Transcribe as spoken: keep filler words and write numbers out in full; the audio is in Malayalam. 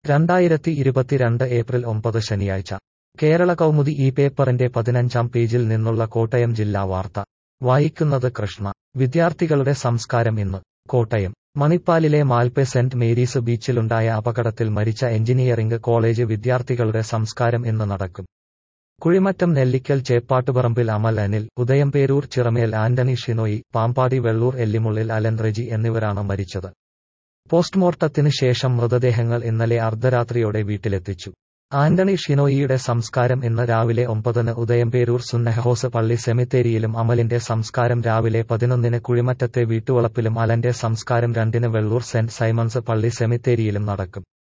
രണ്ടായിരത്തി ഇരുപത്തിരണ്ട് ഏപ്രിൽ ഒമ്പത് ശനിയാഴ്ച കേരള കൗമുദി ഈ പേപ്പറിന്റെ പതിനഞ്ചാം പേജിൽ നിന്നുള്ള കോട്ടയം ജില്ലാ വാർത്ത വായിക്കുന്നത് കൃഷ്ണ. വിദ്യാർത്ഥികളുടെ സംസ്കാരം ഇന്ന്. കോട്ടയം മണിപ്പാലിലെ മാൽപ്പെ സെന്റ് മേരീസ് ബീച്ചിലുണ്ടായ അപകടത്തിൽ മരിച്ച എഞ്ചിനീയറിംഗ് കോളേജ് വിദ്യാർത്ഥികളുടെ സംസ്കാരം ഇന്ന് നടക്കും. കുഴിമറ്റം നെല്ലിക്കൽ ചേപ്പാട്ടുപറമ്പിൽ അമൽ അനിൽ, ഉദയംപേരൂർ ചിറമേൽ ആന്റണി ഷിനോയി, പാമ്പാടി വെള്ളൂർ എല്ലിമുള്ളിൽ അലൻ റെജി എന്നിവരാണ് മരിച്ചത്. പോസ്റ്റ്മോർട്ടത്തിന് ശേഷം മൃതദേഹങ്ങൾ ഇന്നലെ അർദ്ധരാത്രിയോടെ വീട്ടിലെത്തിച്ചു. ആന്റണി ഷിനോയിയുടെ സംസ്കാരം ഇന്ന് രാവിലെ ഒമ്പതിന് ഉദയംപേരൂർ സുന്നഹഹോസ് പള്ളി സെമിത്തേരിയിലും അമലിന്റെ സംസ്കാരം രാവിലെ പതിനൊന്നിന് കുഴിമറ്റത്തെ വീട്ടുവളപ്പിലും അലന്റെ സംസ്കാരം രണ്ടിന് വെള്ളൂർ സെന്റ് സൈമൺസ് പള്ളി സെമിത്തേരിയിലും നടക്കും.